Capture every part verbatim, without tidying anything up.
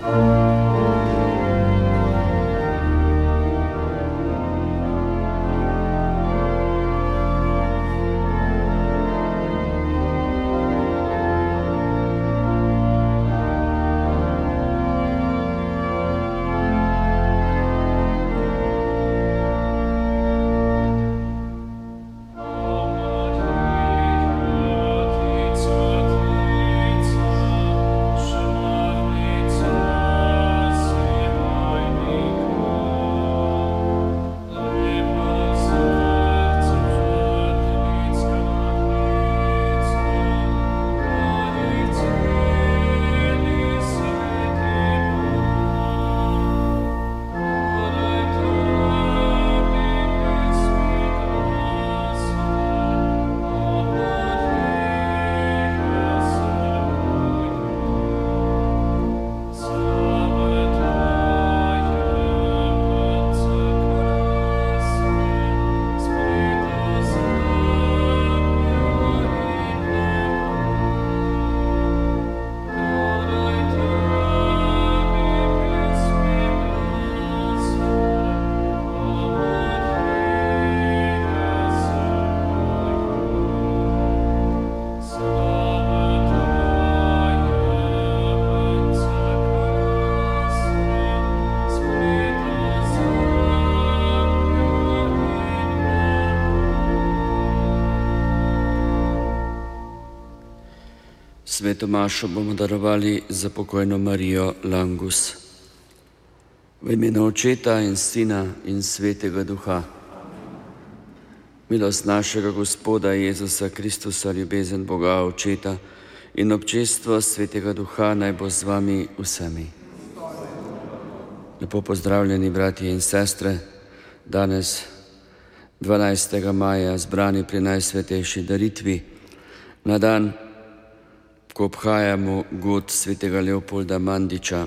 Sveto mašo bomo darovali za pokojno Marijo Langus. V imenu Očeta in Sina in Svetega Duha. Milost našega Gospoda Jezusa Kristusa, ljubezen Boga Očeta in občestvo Svetega Duha naj bo z vami vsemi. Lepo pozdravljeni, bratje in sestre, danes dvanajstega maja zbrani pri Najsvetejši daritvi, na dan, ko obhajamo god svetega Leopolda Mandiča.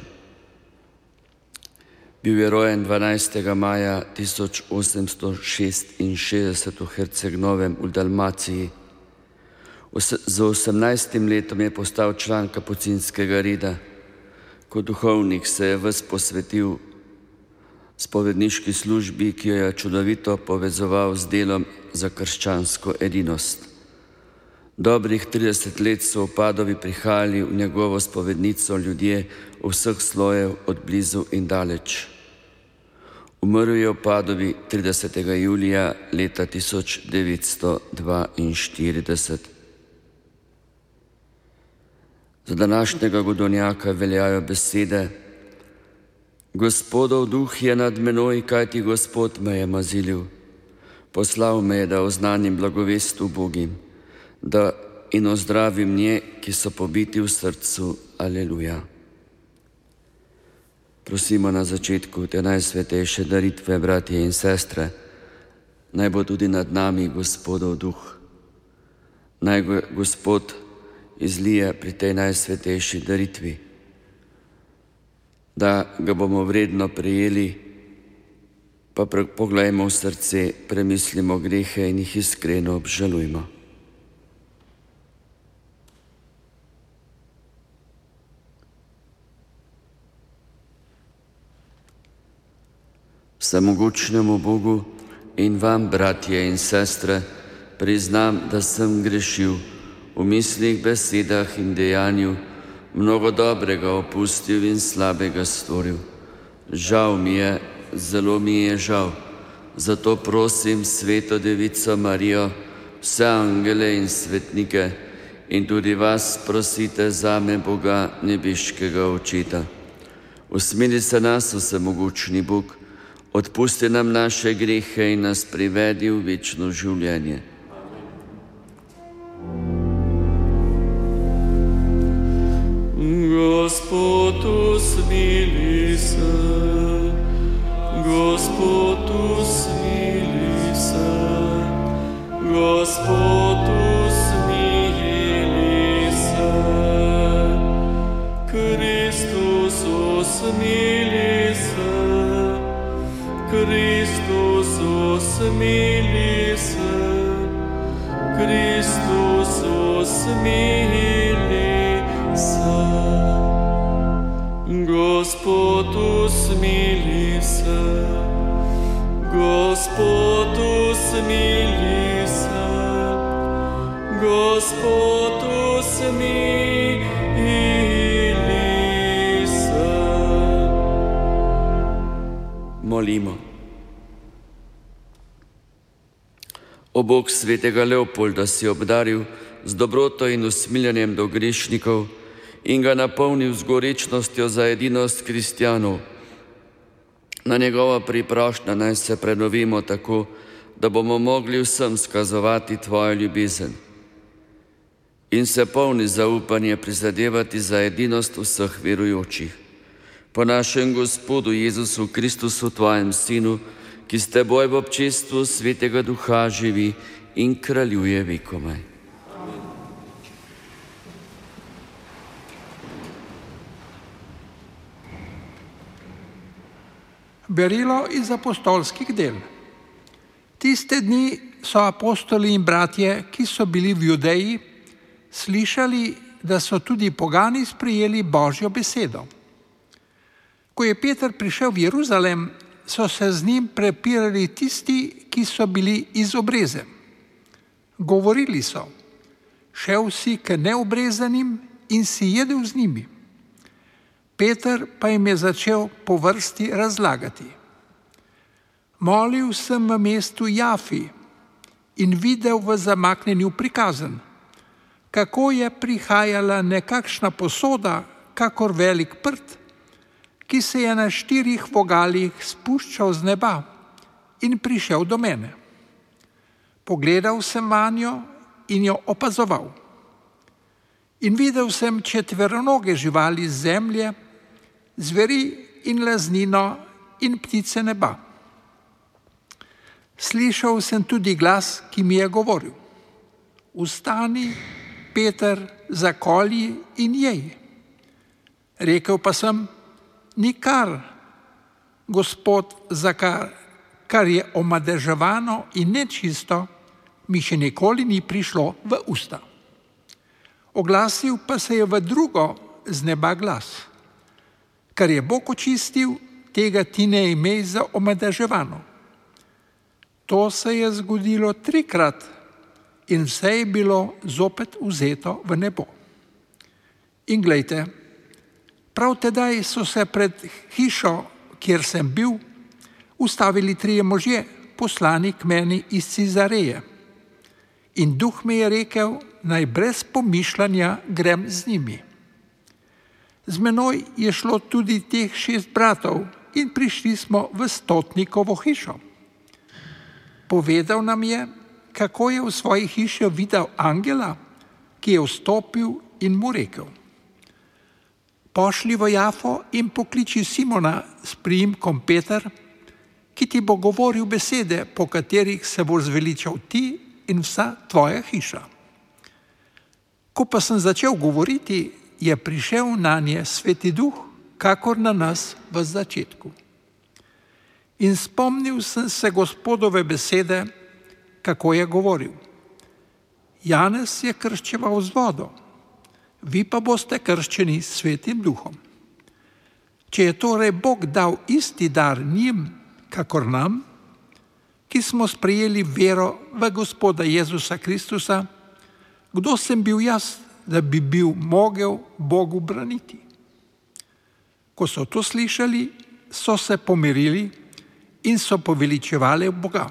Bil je rojen dvanajstega maja tisoč osemsto šestinšestdeset v Herceg-Novem v Dalmaciji. Z osemnajstim letom je postal član kapucinskega reda. Kot duhovnik se je ves posvetil spovedniški službi, ki jo je čudovito povezoval z delom za krščansko edinost. Dobrih trideset let so v Padovi prihajali v njegovo spovednico ljudje vseh slojev od blizu in daleč. Umrl je v Padovi tridesetega julija leta tisoč devetsto dvainštirideset. Za današnjega godovnjaka veljajo besede: Gospodov duh je nad menoj, kajti Gospod me je mazilil. Poslal me je, da oznanim blagovest ubogim, da in ozdravim nje, ki so pobiti v srcu. Aleluja. Prosimo na začetku te najsvetejše daritve, bratje in sestre, naj bo tudi nad nami Gospodov duh. Naj go Gospod izlije pri tej najsvetejši daritvi, da ga bomo vredno prejeli, pa poglejmo v srce, premislimo grehe in jih iskreno obžalujmo. Vsemogočnemu Bogu in vam, bratje in sestre, priznam, da sem grešil v mislih, besedah in dejanju, mnogo dobrega opustil in slabega storil. Žal mi je, zelo mi je žal. Zato prosim Sveto Devico Marijo, vse angele in svetnike in tudi vas prosite zame, Boga nebeškega Očeta. Usmili se nas, vsemogočni Bog, odpusti nam naše grehe in nas privedi v večno življenje. Gospod, usmili se, Gospod, usmili se, Gospod, usmili se, Kristus, usmili se, Kristus, usmili se, Kristus, usmili se. Gospod, usmili se. Gospod, usmili se. Gospod, usmili se. Molimo. O Bog svetega Leopolda si obdaril z dobroto in usmiljenjem do grešnikov in ga napolnil z gorečnostjo za edinost kristjanov. Na njegova priprošnja naj se prenovimo tako, da bomo mogli vsem skazovati tvojo ljubezen in se polni zaupanje prizadevati za edinost vseh verujočih. Po našem Gospodu Jezusu Kristusu, tvojem Sinu, ki s teboj v občestvu Svetega Duha živi in kraljuje vekomaj. Berilo iz apostolskih del. Tiste dni so apostoli in bratje, ki so bili v Judeji, slišali, da so tudi pogani sprejeli Božjo besedo. Ko je Peter prišel v Jeruzalem, so se z njim prepirali tisti, ki so bili iz obreze. Govorili so: šel si k neobrezanim in si jedel z njimi. Peter pa jim je začel po vrsti razlagati: molil sem v mestu Jafi in videl v zamaknjenju prikazan, kako je prihajala nekakšna posoda, kakor velik prt, ki se je na štirih vogalih spuščal z neba in prišel do mene. Pogledal sem vanjo in jo opazoval. In videl sem četveronoge živali z zemlje, zveri in laznino in ptice neba. Slišal sem tudi glas, ki mi je govoril: vstani, Peter, zakolji in jej. Rekel pa sem: nikar, Gospod, za kar, kar je omadeževano in nečisto, mi še nikoli ni prišlo v usta. Oglasil pa se je v drugo z neba glas: kar je Bog očistil, tega ti ne imej za omadeževano. To se je zgodilo trikrat in vse je bilo zopet vzeto v nebo. In glejte, prav tedaj so se pred hišo, kjer sem bil, ustavili trije možje, poslani k meni iz Cizareje. In duh mi je rekel, naj brez pomišljanja grem z njimi. Z menoj je šlo tudi teh šest bratov in prišli smo v stotnikovo hišo. Povedal nam je, kako je v svoji hiši videl angela, ki je vstopil in mu rekel: pošli v Jafo in pokliči Simona s priimkom Peter, ki ti bo govoril besede, po katerih se bo zveličal ti in vsa tvoja hiša. Ko pa sem začel govoriti, je prišel nanje Sveti Duh, kakor na nas v začetku. In spomnil sem se Gospodove besede, kako je govoril: Janez je krščeval z vodo, vi pa boste krščeni s Svetim Duhom. Če je torej Bog dal isti dar njim, kakor nam, ki smo sprejeli vero v Gospoda Jezusa Kristusa, kdo sem bil jaz, da bi bil mogel Bogu braniti? Ko so to slišali, so se pomirili in so poveličevali Boga.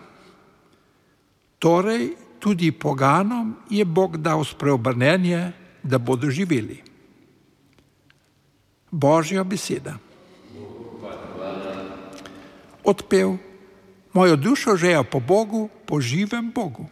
Torej, tudi poganom je Bog dal spreobrnenje, da bodo živeli. Božja beseda. Odpev: mojo dušo žeja po Bogu, po živem Bogu.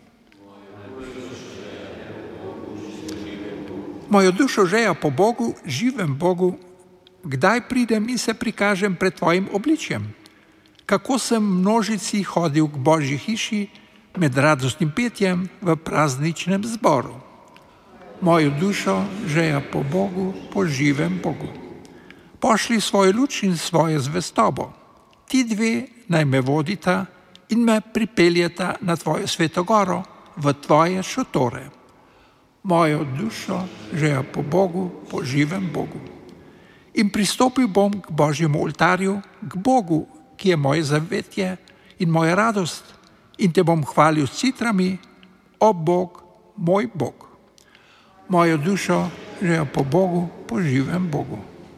Mojo dušo žeja po Bogu, živem Bogu, kdaj pridem in se prikažem pred tvojim obličjem? Kako sem množici hodil k Božji hiši med radostnim petjem v prazničnem zboru. Mojo dušo žeja po Bogu, po živem Bogu. Pošli svoj luč in svojo zvestobo. Ti dve naj me vodita in me pripeljeta na tvojo sveto goro, v tvoje šotore. Mojo dušo žeja po Bogu, po živem Bogu. in pristopil bom k Božjemu oltarju, k Bogu, ki je moje zavetje in moja radost, in te bom hvalil s citrami, o Bog, moj Bog. Mojo dušo žejo po Bogu, po živem Bogu.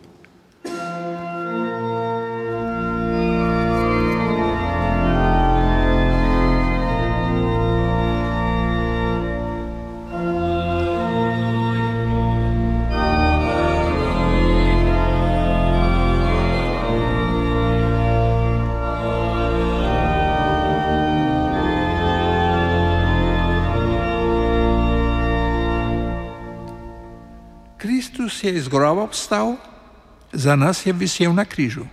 Kristus je iz groba vstal, za nas je visel na križu.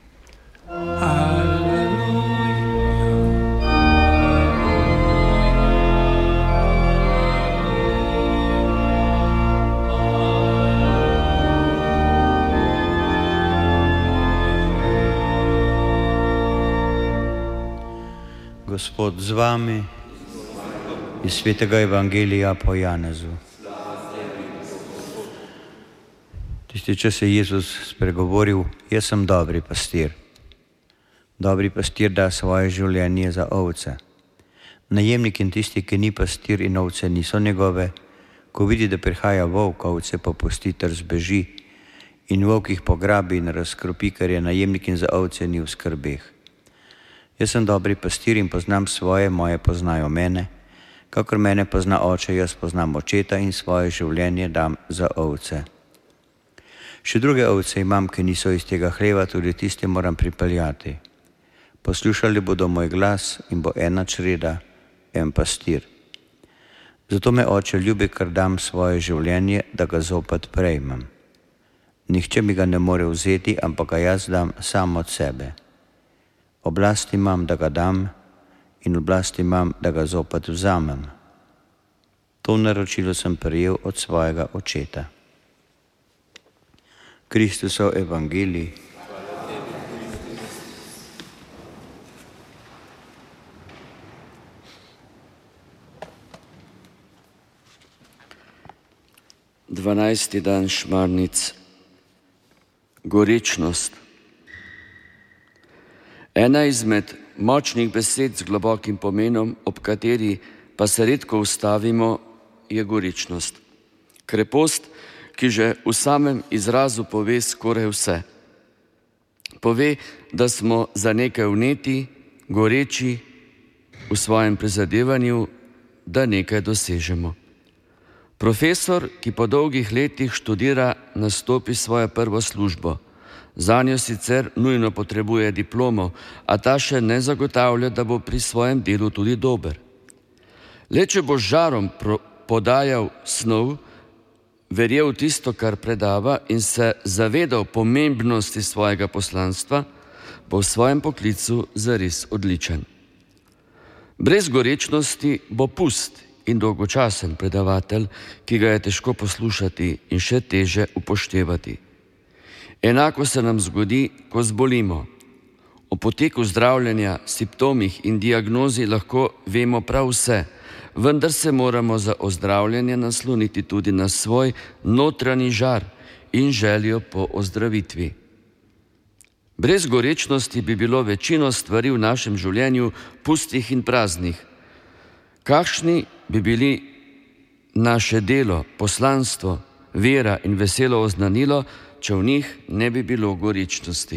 Gospod z vami iz Svetega Evangelija po Janezu. Tisti čas je Jezus spregovoril: jaz sem dobri pastir. Dobri pastir da svoje življenje za ovce. Najemnik in tisti, ki ni pastir in ovce niso njegove, ko vidi, da prihaja volk, ovce pa pusti ter zbeži, in volk jih pograbi in razkropi, ker je najemnik in za ovce ni v skrbeh. Jaz sem dobri pastir in poznam svoje, moje poznajo mene, kakor mene pozna oče, jaz poznam očeta in svoje življenje dam za ovce. Še druge ovce imam, ki niso iz tega hleva, tudi tiste moram pripeljati. Poslušali bodo moj glas in bo ena čreda, en pastir. Zato me oče ljubi, ker dam svoje življenje, da ga zopet prejmem. Nihče mi ga ne more vzeti, ampak ga jaz dam sam od sebe. Oblast imam, da ga dam, in oblast imam, da ga zopet vzamem. To naročilo sem prejel od svojega očeta. Kristusov evangelij. Dvanajsti dan šmarnic. Gorečnost. Ena izmed močnih besed z globokim pomenom, ob kateri pa se redko ustavimo, je gorečnost. Krepost, ki že v samem izrazu pove skoraj vse. Pove, da smo za nekaj vneti, goreči v svojem prizadevanju, da nekaj dosežemo. Profesor, ki po dolgih letih študira, nastopi svojo prvo službo. Zanjo sicer nujno potrebuje diplomo, a ta še ne zagotavlja, da bo pri svojem delu tudi dober. Le če bo z žarom podajal snov, verjel tisto, kar predava, in se zavedal pomembnosti svojega poslanstva, bo v svojem poklicu zares odličen. Brez gorečnosti bo pust in dolgočasen predavatelj, ki ga je težko poslušati in še teže upoštevati. Enako se nam zgodi, ko zbolimo. O poteku zdravljenja, simptomih in diagnozi lahko vemo prav vse, vendar se moramo za ozdravljanje nasloniti tudi na svoj notranji žar in željo po ozdravitvi. Brez gorečnosti bi bilo večino stvari v našem življenju pustih in praznih. Kakšni bi bili naše delo, poslanstvo, vera in veselo oznanilo, če v njih ne bi bilo gorečnosti?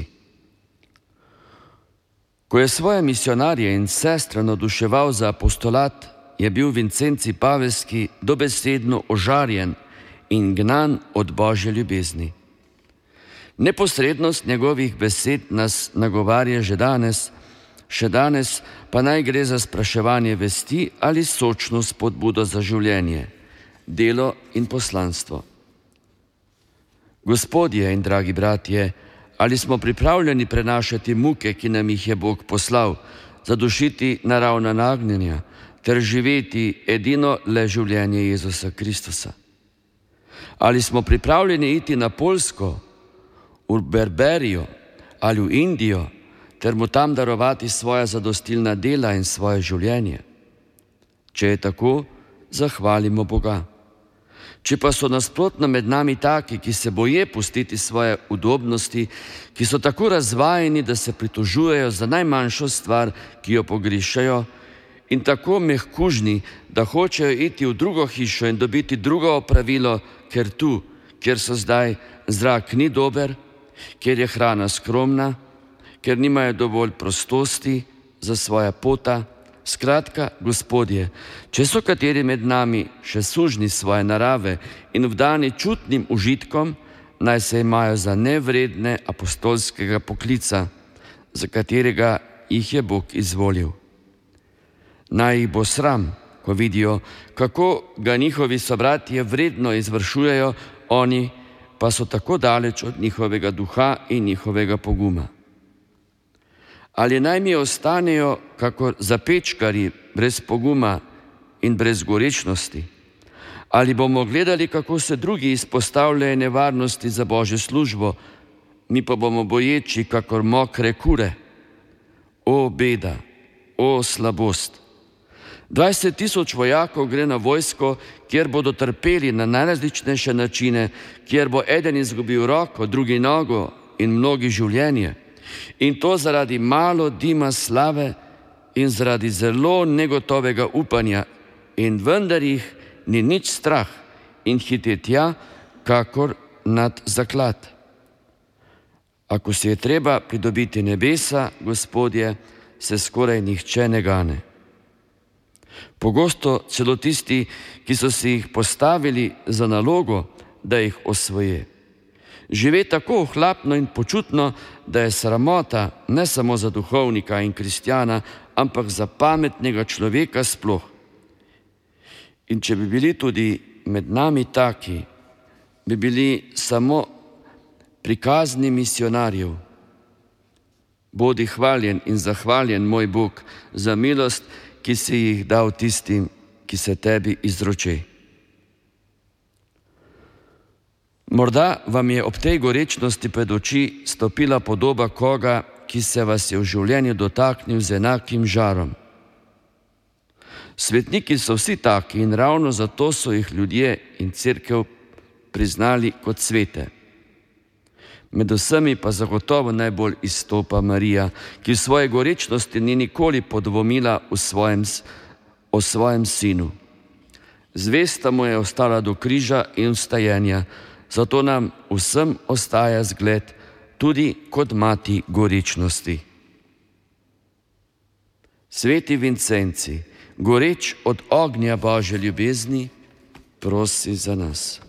Ko je svoje misionarje in sestre navduševal za apostolat, je bil Vincenci Pavelski dobesedno ožarjen in gnan od Božje ljubezni. Neposrednost njegovih besed nas nagovarja že danes, še danes pa naj gre za spraševanje vesti ali sočno spodbudo za življenje, delo in poslanstvo. Gospodje in dragi bratje, ali smo pripravljeni prenašati muke, ki nam jih je Bog poslal, zadušiti naravna nagnjenja ter živeti edino le življenje Jezusa Kristusa? Ali smo pripravljeni iti na Poljsko, v Berberijo ali v Indijo ter mu tam darovati svoja zadostilna dela in svoje življenje? Če je tako, zahvalimo Boga. Če pa so nasprotno med nami taki, ki se boje pustiti svoje udobnosti, ki so tako razvajeni, da se pritožujejo za najmanjšo stvar, ki jo pogrišajo, in tako mehkužni, da hočejo iti v drugo hišo in dobiti drugo opravilo, ker tu, kjer so zdaj, zrak ni dober, kjer je hrana skromna, ker nimajo dovolj prostosti za svoja pota. Skratka, Gospodje, če so kateri med nami še sužni svoje narave in vdani čutnim užitkom, naj se imajo za nevredne apostolskega poklica, za katerega jih je Bog izvolil. Naj jih bo sram, ko vidijo, kako ga njihovi sobratje vredno izvršujejo, oni pa so tako daleč od njihovega duha in njihovega poguma. Ali naj mi ostanejo kakor zapečkari brez poguma in brez gorečnosti? Ali bomo gledali, kako se drugi izpostavljajo nevarnosti za Božjo službo, mi pa bomo boječi kakor mokre kure? O beda, o slabost! Dvajset tisoč vojakov gre na vojsko, kjer bodo trpeli na najrazličnejše načine, kjer bo eden izgubil roko, drugi nogo in mnogi življenje. In to zaradi malo dima slave in zaradi zelo negotovega upanja, in vendar jih ni nič strah in hiti tja, kakor nad zaklad. Ako si je treba pridobiti nebesa, Gospodje, se skoraj nihče ne gane. Pogosto celo tisti, ki so si jih postavili za nalogo, da jih osvoje. Žive tako ohlapno in počutno, da je sramota ne samo za duhovnika in kristjana, ampak za pametnega človeka sploh. In če bi bili tudi med nami taki, bi bili samo prikazni misionarjev. Bodi hvaljen in zahvaljen, moj Bog, za milost, ki si jih dal tistim, ki se tebi izroče. Morda vam je ob tej gorečnosti pred oči stopila podoba koga, ki se vas je v življenju dotaknil z enakim žarom. Svetniki so vsi taki in ravno zato so jih ljudje in cerkev priznali kot svete. Med vsemi pa zagotovo najbolj izstopa Marija, ki v svoji gorečnosti ni nikoli podvomila v svojem, o svojem sinu. Zvesta mu je ostala do križa in vstajenja, zato nam vsem ostaja zgled tudi kot mati gorečnosti. Sveti Vincenci, goreč od ognja Božje ljubezni, prosi za nas.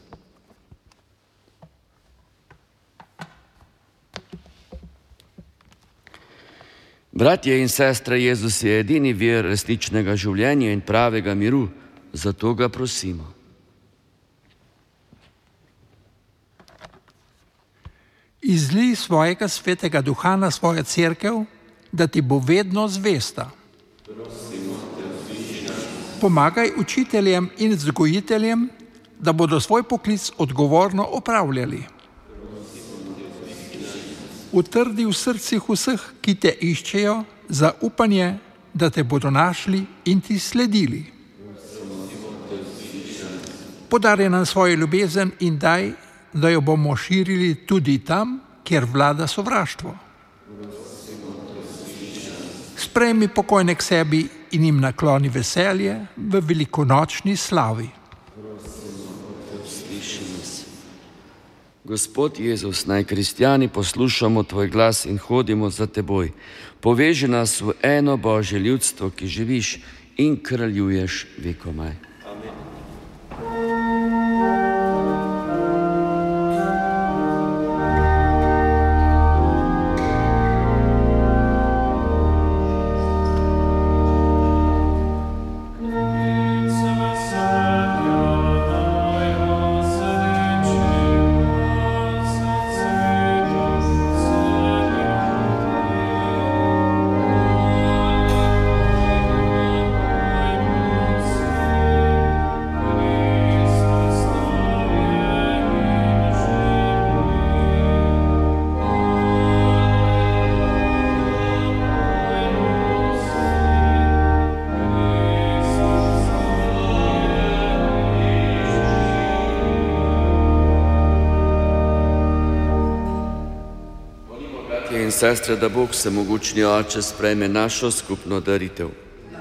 Bratje in sestre, Jezus je edini vir resničnega življenja in pravega miru, zato ga prosimo. Izlij svojega svetega duha na svojo cerkev, da ti bo vedno zvesta. Pomagaj učiteljem in vzgojiteljem, da bodo svoj poklic odgovorno opravljali. Utrdi v srcih vseh, ki te iščejo, za upanje, da te bodo našli in ti sledili. Podari nam svojo ljubezen in daj, da jo bomo širili tudi tam, kjer vlada sovraštvo. Sprejmi pokojne k sebi in jim nakloni veselje v velikonočni slavi. Gospod Jezus, naj kristjani poslušamo tvoj glas in hodimo za teboj. Poveži nas v eno Božje ljudstvo, ki živiš in kraljuješ vekomaj. Amen. Bratje in sestre, da Bog Vsemogočni Oče sprejme našo skupno daritev.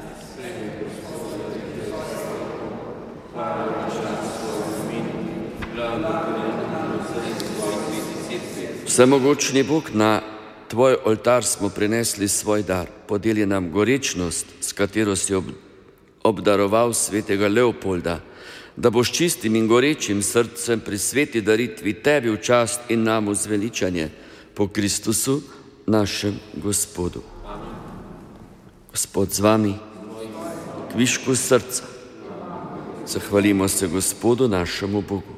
Vsemogočni Bog, na Tvoj oltar smo prinesli svoj dar. Podeli nam gorečnost, s katero si ob, obdaroval svetega Leopolda, da boš čistim in gorečim srcem pri sveti daritvi Tebi v čast in nam v zveličanje po Kristusu, našem Gospodu. Gospod z vami, kvišku srca, zahvalimo se Gospodu našemu Bogu.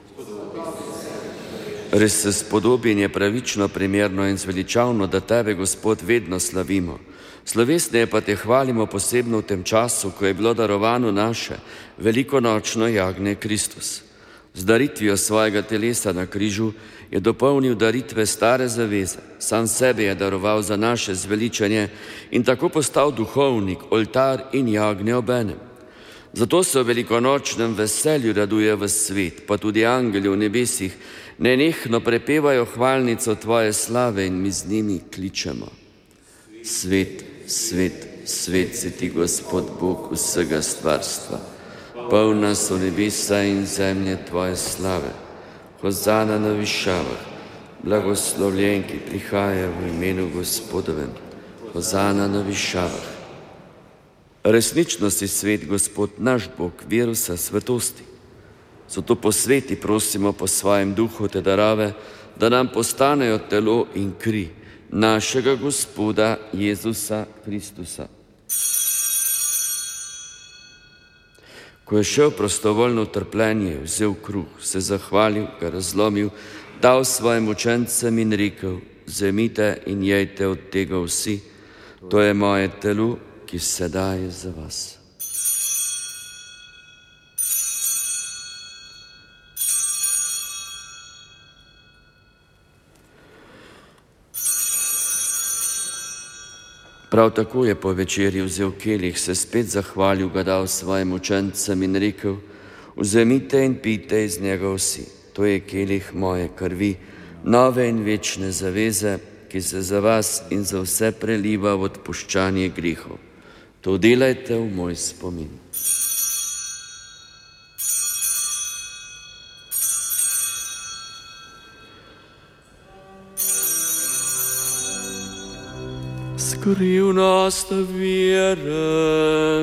Res se spodobi in je pravično, primerno in zveličavno, da Tebe, Gospod, vedno slavimo. Slovesneje pa Te hvalimo posebno v tem času, ko je bilo darovano naše velikonočno jagnje Kristus. Z daritvijo svojega telesa na križu je dopolnil daritve stare zaveze, sam sebe je daroval za naše zveličanje in tako postal duhovnik, oltar in jagnje obenem. Zato se v velikonočnem veselju raduje ves svet, pa tudi angeli v nebesih nenehno prepevajo hvalnico Tvoje slave in mi z njimi kličemo. Svet, svet, svet si Ti, Gospod Bog vsega stvarstva. Polna so nebesa in zemlje Tvoje slave. Hozana na višavah, blagoslovljen, ki prihaja v imenu Gospodovem. Hozana na višavah. Resnično si svet, Gospod, naš Bog, vir vse svetosti. Zato posveti, prosimo po svojem duhu te darove, da nam postanejo telo in kri našega Gospoda Jezusa Kristusa. Ko je šel prostovoljno v trpljenje, vzel kruh, se zahvalil, ga razlomil, dal svojim učencem in rekel: vzemite in jejte od tega vsi, to je moje telo, ki se daje za vas. Prav tako je po večerji vzel kelih, se spet zahvalil, ga dal svojim učencem in rekel: vzemite in pijte iz njega vsi, to je kelih moje krvi, nove in večne zaveze, ki se za vas in za vse preliva v odpuščanje grehov. To delajte v moj spomin. Skrivnost vere.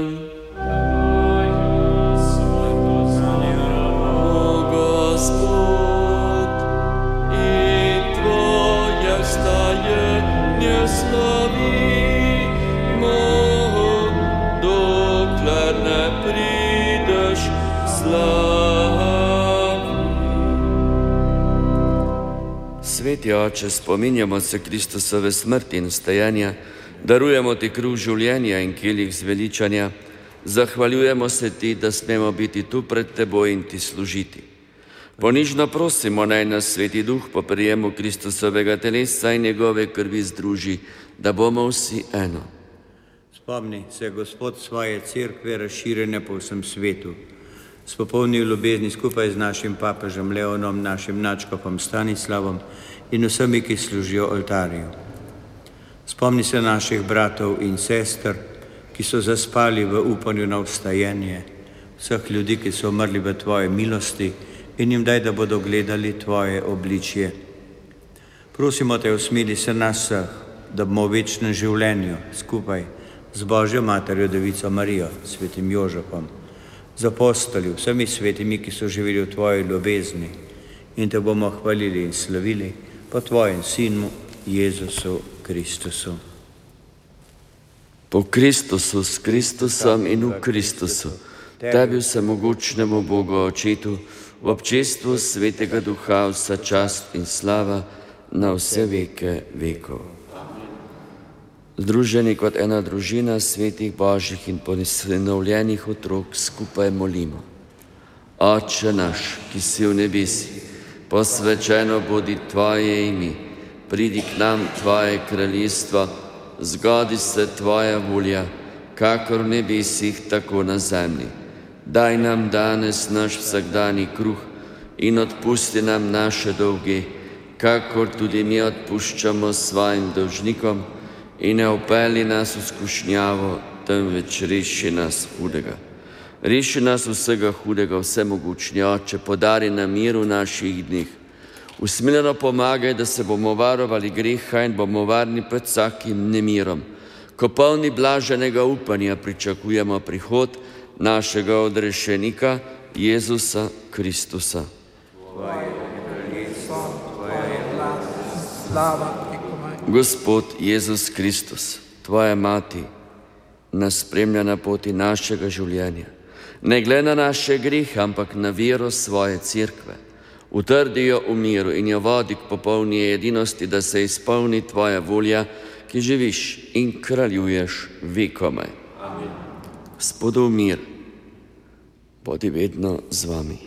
O Gospod, in Tvoje stajanje slavimo, dokler ne prideš slavi. Sveti Oče, spominjamo se Kristusove smrti in vstajanja, darujemo Ti kruh življenja in kelih zveličanja, zahvaljujemo se Ti, da smemo biti tu pred Teboj in Ti služiti. Ponižno prosimo, naj nas Sveti Duh po prijemu Kristusovega telesa in njegove krvi združi, da bomo vsi eno. Spomni se, Gospod, svoje cerkve razširjene po vsem svetu. Spopolni v ljubezni skupaj z našim papežem Leonom, našim nadškofom Stanislavom in vsemi, ki služijo oltarju. Spomni se naših bratov in sester, ki so zaspali v upanju na vstajenje, vseh ljudi, ki so umrli v Tvoji milosti, in jim daj, da bodo gledali Tvoje obličje. Prosimo Te, usmili se nas vseh, da bomo v večnem življenju skupaj z Božjo Materjo Devico Marijo, svetim Jožefom, z apostoli, vsemi svetimi, ki so živeli v Tvoji ljubezni, in Te bomo hvalili in slavili po Tvojem Sinu Jezusu Kristusu. Po Kristusu, s Kristusom in v Kristusu, Tebi vsemogočnemu Bogu Očetu, v občestvu Svetega Duha vsa čast in slava na vse veke vekov. Združeni kot ena družina svetih Božjih in posinovljenih otrok skupaj molimo. Oče naš, ki si v nebesih, posvečeno bodi Tvoje ime, pridi k nam Tvoje kraljestvo, zgodi se Tvoja volja, kakor v nebesih, tako na zemlji. Daj nam danes naš vsakdani kruh in odpusti nam naše dolge, kakor tudi mi odpuščamo svojim dolžnikom, in ne upelji nas v skušnjavo, temveč reši nas hudega. Reši nas vsega hudega, vsemogočni Oče, podari nam mir v naših dneh. Usmiljeno pomagaj, da se bomo varovali greha in bomo varni pred vsakim nemirom. Ko polni blaženega upanja pričakujemo prihod našega odrešenika, Jezusa Kristusa. Gospod Jezus Kristus, Tvoja mati, nas spremlja na poti našega življenja. Ne glede na naše grehe, ampak na vero svoje cerkve. Utrdi jo v miru in jo vodi k popolni edinosti, da se izpolni Tvoja volja, ki živiš in kraljuješ vekomaj. Gospodov mir, bodi vedno z vami.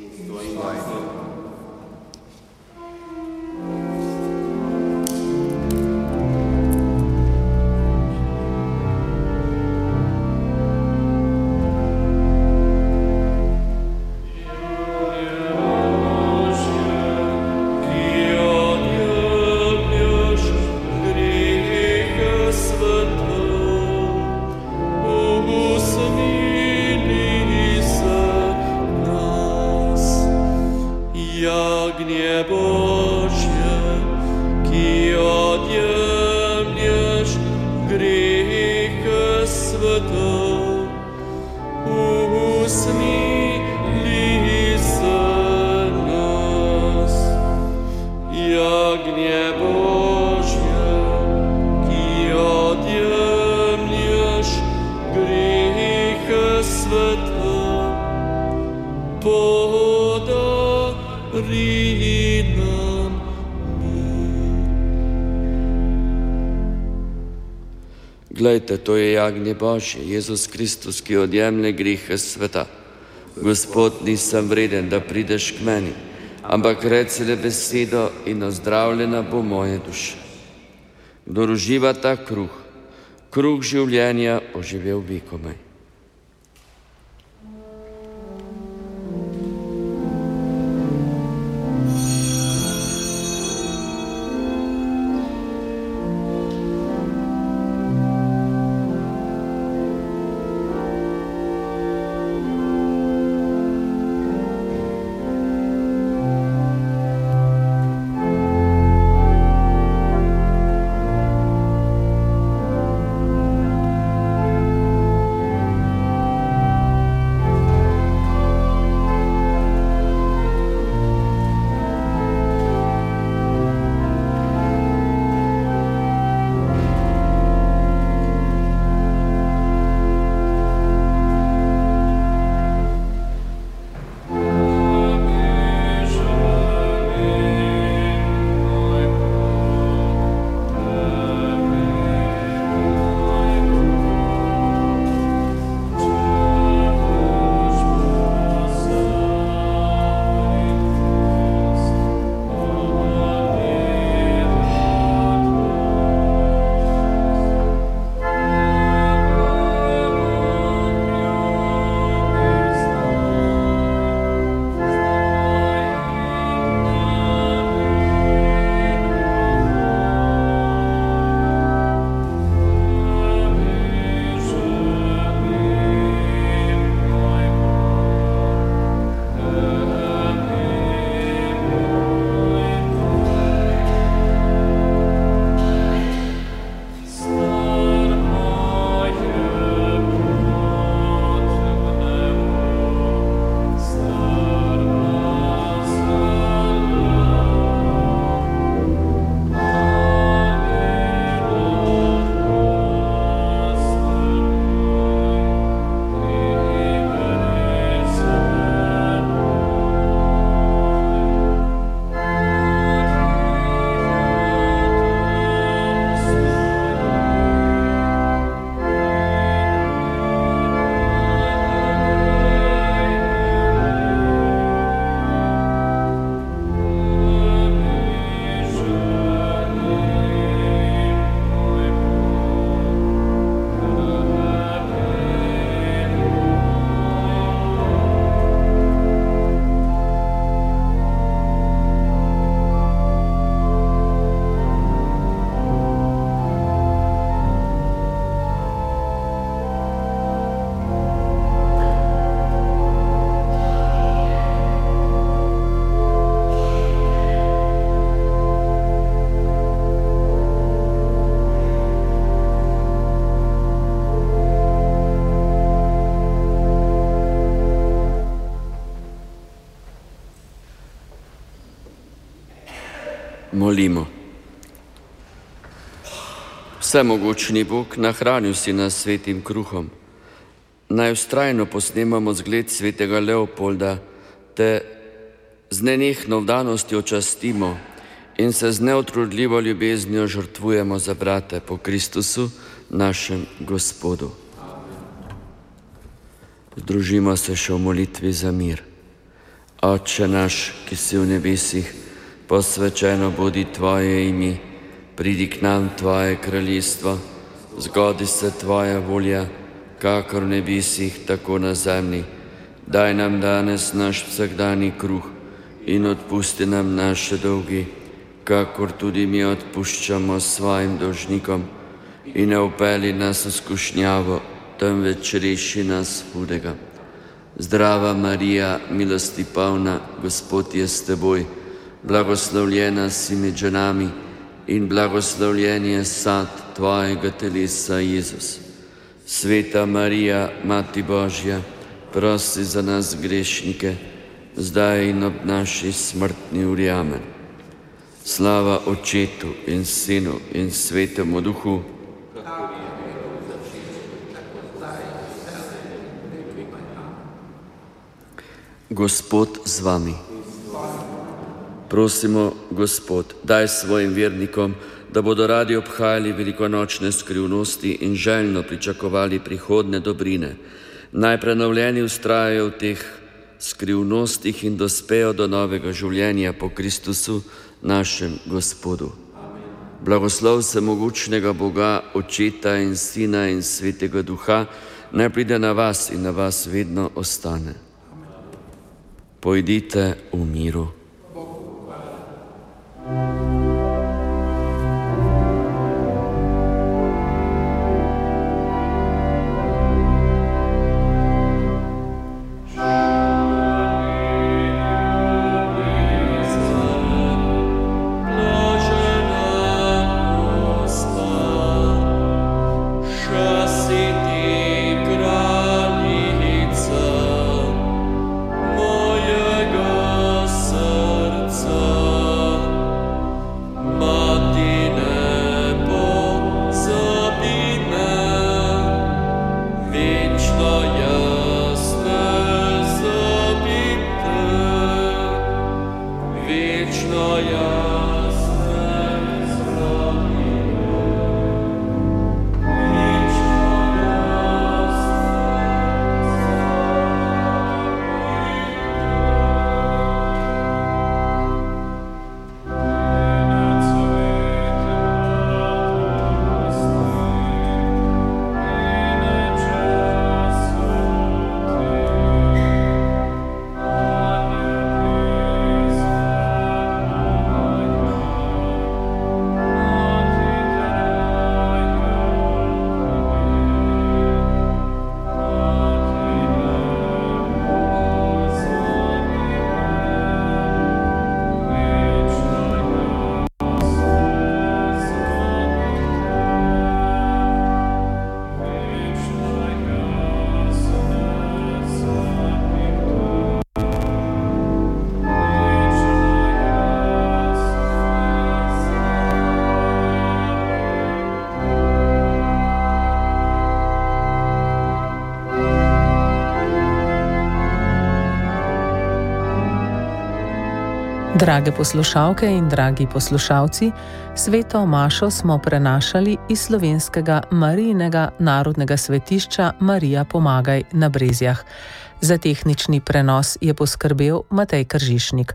Glejte, to je jagnje Božje, Jezus Kristus, ki odjemlje grehe sveta. Gospod, nisem vreden, da prideš k meni, ampak reci le besedo in ozdravljena bo moja duša. Kdor uživa ta kruh, kruh življenja, oživel vekomaj. Molimo. Vsemogočni Bog, nahranil si nas svetim kruhom. Naj vztrajno posnemamo zgled svetega Leopolda, te z nenehno vdanostjo častimo in se z neutrudljivo ljubeznijo žrtvujemo za brate po Kristusu, našem Gospodu. Združimo se še v molitvi za mir. Oče naš, ki si v nebesih, posvečeno bodi Tvoje ime, pridi k nam Tvoje kraljestvo, zgodi se Tvoja volja, kakor v nebesih, tako na zemlji. Daj nam danes naš vsakdanji kruh in odpusti nam naše dolgi, kakor tudi mi odpuščamo svojim dolžnikom. In ne vpelji nas v skušnjavo, temveč reši nas hudega. Zdrava Marija, milosti polna, Gospod je s teboj, blagoslovljena si med ženami in blagoslovljen je sad Tvojega telesa, Jezus. Sveta Marija, Mati Božja, prosi za nas grešnike, zdaj in ob naši smrtni uri. Amen. Slava Očetu in Sinu in Svetemu Duhu, Gospod z vami. Prosimo, Gospod, daj svojim vernikom, da bodo radi obhajali velikonočne skrivnosti in željno pričakovali prihodne dobrine. Naj prenovljeni vztrajajo v teh skrivnostih in dospejo do novega življenja po Kristusu, našem Gospodu. Blagoslov vsemogočnega Boga, Očeta in Sina in Svetega Duha, naj pride na vas in na vas vedno ostane. Pojdite v miru. Drage poslušalke in dragi poslušalci, sveto mašo smo prenašali iz slovenskega Marijinega narodnega svetišča Marija Pomagaj na Brezjah. Za tehnični prenos je poskrbel Matej Kržišnik.